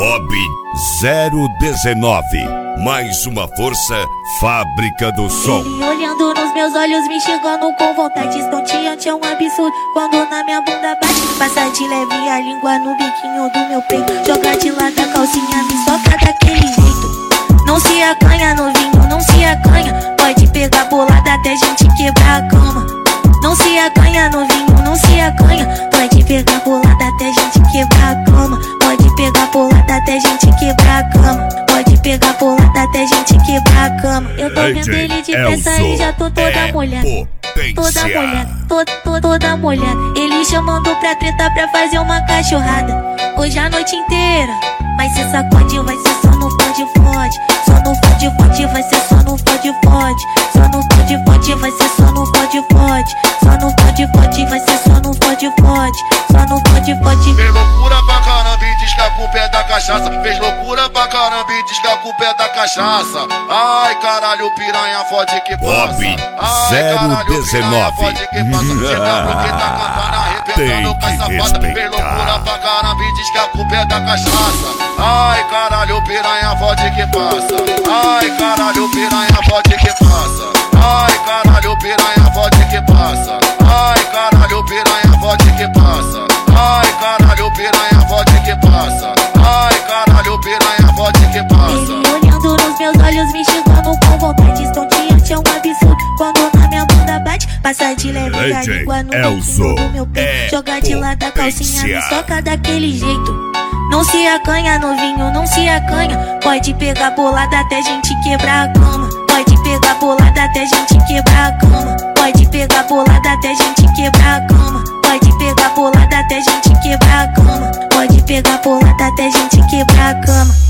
Bob 019, mais uma força, fábrica do som. Ele olhando nos meus olhos, me enxergando com vontade estonteante, é um absurdo quando na minha bunda bate. Passa de leve a língua no biquinho do meu peito, joga de lado a calcinha, me soca daquele jeito. Não se acanha novinho, não se acanha, pode pegar bolada até gente quebrar a cama. Não se acanha novinho, não se acanha, pode pegar bolada até gente quebrar a cama. Pode pegar bolada até gente quebrar a cama. Pode pegar bolada até gente quebrar a cama. Eu tô vendo ele de peça e já tô toda molhada. Toda molhada, toda molhada. Ele chamando pra treta pra fazer uma cachorrada. Hoje a noite inteira, mas se sacode vai ser só no fode-fode. Só no fode-fode vai ser só no fode-fode. Só no fode-fode vai ser só no fode-fode. Só no fode-fode vai ser só no fode-fode. Só no fode-fode. Fez loucura pra caramba e diz que a culpa é da cachaça. Fez loucura pra caramba e diz que a culpa é da cachaça. Ai caralho, piranha fode que passa. Bob Ai caralho, 019. piranha fode que passa. Chega porque tá cantando, arrebentando com essa safada. Fez loucura pra caramba e diz que a culpa é da cachaça. Ai caralho, piranha fode que passa. Ai caralho, piranha fode que passa. Ai caralho, piranha fode que passa. Ai caralho, piranha fode que passa. Ai caralho, piranha fode que passa. Ai caralho, piranha fode que passa. Ele olhando nos meus olhos, me enxergando com vontade estonteante, é um absurdo quando na minha bunda bate. Passa de leve a língua no biquinho do meu peito, joga de lado a calcinha, me soca daquele jeito. Não se acanha novinho, não se acanha, pode pegar bolada até gente quebrar a cama. Pode pegar bolada até gente quebrar a cama. Pode pegar bolada até gente quebrar a cama. Pode pegar bolada até gente quebrar a cama. Pode pegar bolada até gente quebrar a cama.